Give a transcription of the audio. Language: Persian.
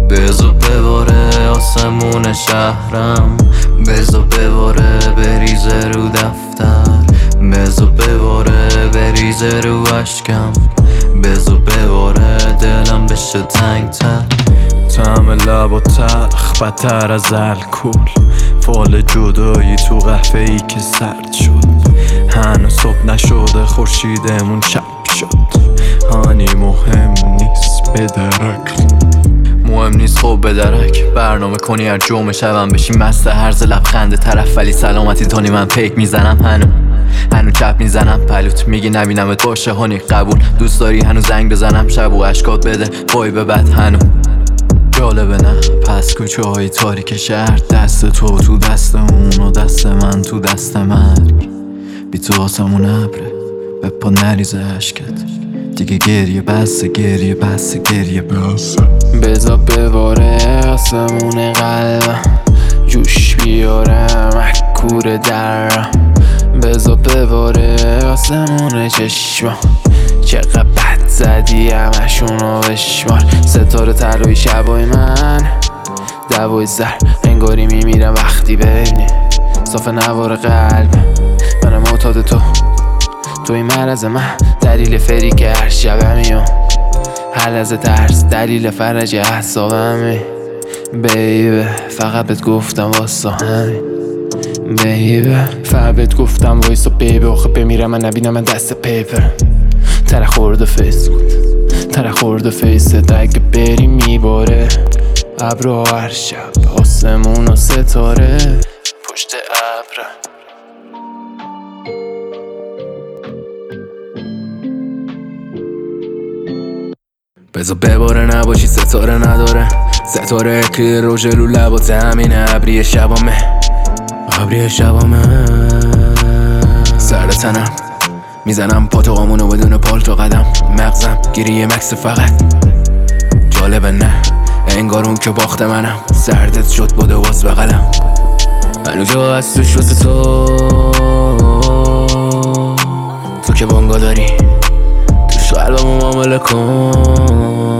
بزا بباره آسمون شهرم، بزا بباره بریزه رو دفتر، بزا بباره بریزه رو عشقم، بزا بباره دلم بشه تنگ‌تر. طعم لب و تلخ بدتر از الکل، فال جدایی تو قهوه‌ای که سرد شد. هنوز صبح نشده خورشیدمون چپ شد. هانی مهم نیست بدرک، مهم نیست خب بدرک. برنامه کنی هر جمعه شبم بشی مست هرز لبخند طرف، ولی سلامتی تونی من پیک میزنم. هنو چپ میزنم پلوت، میگی نبینمت باشه هانی قبول. دوست داری هنو زنگ بزنم شب و اشکات بده وای به بد هنو. جالبه نه پس کوچه های تاریک شهر، دست تو دست اون و دست من تو دست مرگ. بی تو آسمون ابره به پا نریزه عشقت، دیگه گریه بسه گریه بسه گریه بسه. بزا بباره آسمون قلبم، جوش بیارم کور درم. بزا بباره آسمون چشمم، چقدر بد زدی همشونو بشمار. ستاره طلایی شبای من دوای سر، انگاری میمیرم وقتی ببینی صاف نوار قلبم. منم معتاد تو این مرز من، دلیل فری که هر شبمی و هر لحظه ترس، دلیل فرج اعصابمی. بیبه فقط بهت گفتم واسه همین، بیبه فقط بهت گفتم وایسا بیبه. آخه بمیرم من نبینم من دست پیپر. تره خورده فیس کن، تره خورده فیست اگه بری میباره. ابرو هر شب آسمون و ستاره پشت ابر. بزا بباره نباشی ستاره نداره، ستاره اکری روژه رو لبات همینه. ابری شبامه ابری شبامه، سر تنم میزنم پاتوقامونو بدون پالتو قدم. مغزم گیریه مکس فقط جالبه نه انگار اون که باخت منم. سردت شد بوده واس بغلم، هنو جا هست توش واسه تو که بانگا داری توش قلبمو معامله کن.